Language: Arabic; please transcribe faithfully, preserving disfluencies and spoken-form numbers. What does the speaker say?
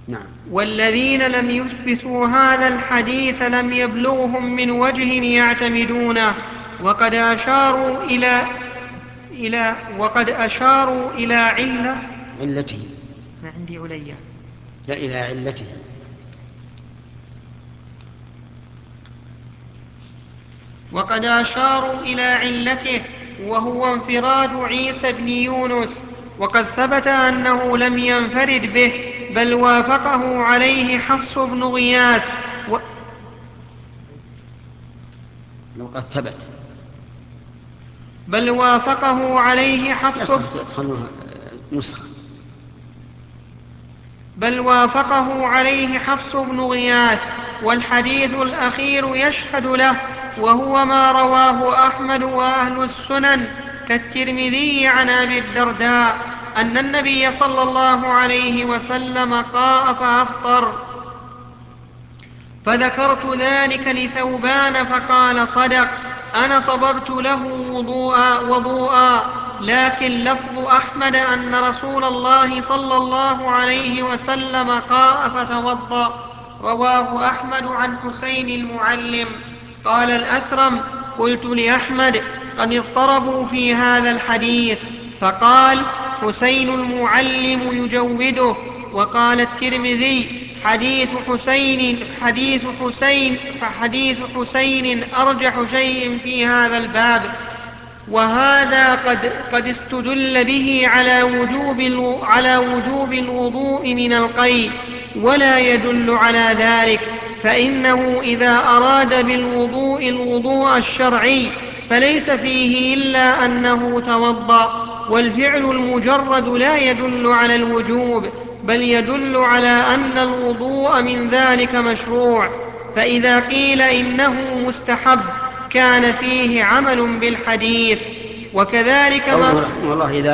نعم. والذين لم يثبتوا هذا الحديث لم يبلغهم من وجه يعتمدونه، وقد أشاروا إلى إلى وقد أشاروا إلى علة علته ما عندي عليا لا إلى علته وقد أشاروا إلى علته وهو انفراد عيسى بن يونس، وقد ثبت أنه لم ينفرد به، بل وافقه عليه حفص بن غياث و... لو قد ثبت بل وافقه عليه حفص نسخة بل وافقه عليه حفص بن غياث. والحديث الأخير يشهد له، وهو ما رواه أحمد وأهل السنن كالترمذي عن أبي الدرداء أن النبي صلى الله عليه وسلم قاء فأفطر، فذكرت ذلك لثوبان فقال صدق، أنا صببت له وضوءا, وضوءا لكن لفظ أحمد أن رسول الله صلى الله عليه وسلم قاء فتوضأ. رواه أحمد عن حسين المعلم. قال الأثرم: قلت لأحمد: قد اضطربوا في هذا الحديث، فقال: حسين المعلم يجوده. وقال الترمذي: حديث حسين حديث حسين فحديث حسين أرجح شيء في هذا الباب. وهذا قد, قد استدل به على وجوب, على وجوب الوضوء من القيء، ولا يدل على ذلك، فإنه إذا أراد بالوضوء الوضوء الشرعي فليس فيه إلا أنه توضأ، والفعل المجرد لا يدل على الوجوب، بل يدل على أن الوضوء من ذلك مشروع. فإذا قيل إنه مستحب كان فيه عمل بالحديث. وكذلك ما والله إذا